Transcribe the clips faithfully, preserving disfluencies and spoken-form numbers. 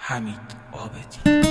حمید عابدی.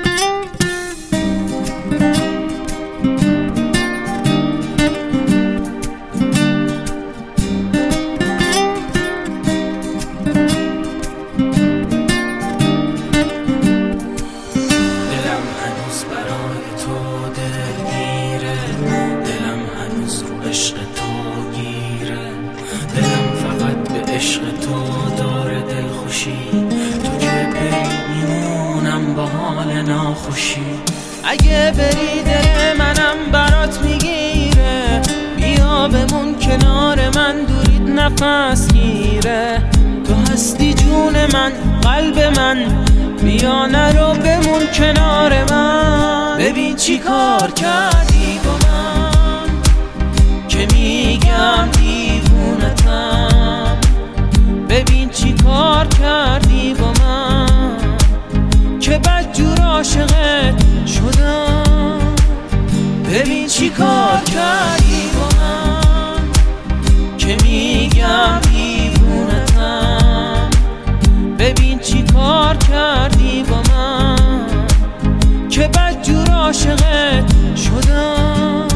عشق تو گیره دلم، فقط به عشق تو داره دلخوشی. تو که بری میمونم با حال ناخوشی. اگه بری دل منم برات میگیره. بیا بمون کنار من، دورید نفس گیره. تو هستی جون من، قلب من، بیا نرو بمون کنار من. ببین چی کار کردی با من که میگم دیوونتم. ببین چی کار کردی با من که بدجور عاشقت شدم. ببین چی کار کردی با من که میگم دیوونتم. ببین چی کار کردی با من که بدجور عاشقت شدم.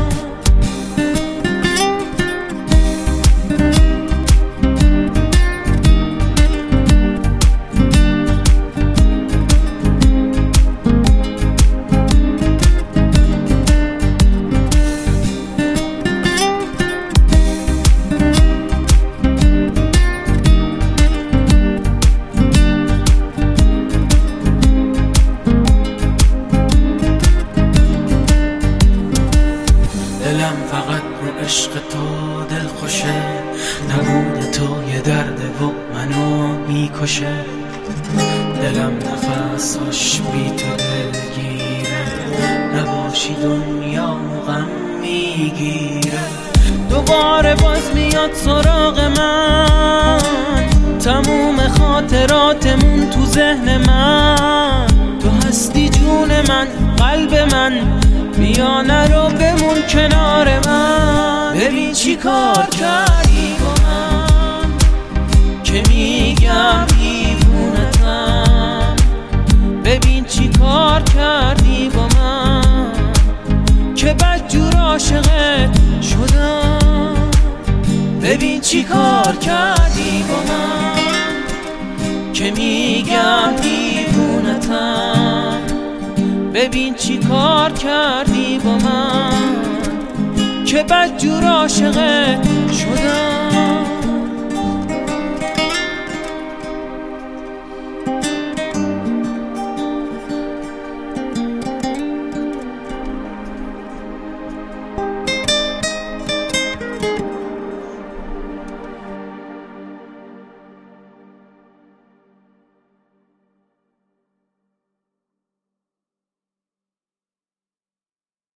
دلم فقط رو عشق تو دل خوشه. نبود تو یه درده و منو میکشه. دلم نفساش بی تو دلگیره. نباشی دنیا غم میگیره. دوباره باز میاد سراغ من، تموم خاطراتمون تو ذهن من. تو هستی جون من، قلب من، بیا نرو بمون کنار من. ببین چی کار کردی با من که میگم دیوونتم. ببین چی کار کردی با من که بدجور عاشقت شدم. ببین چی کار کردی با من که میگم دیوونتم. ببین چی کار کردی با من که بدجور عاشقت شدم.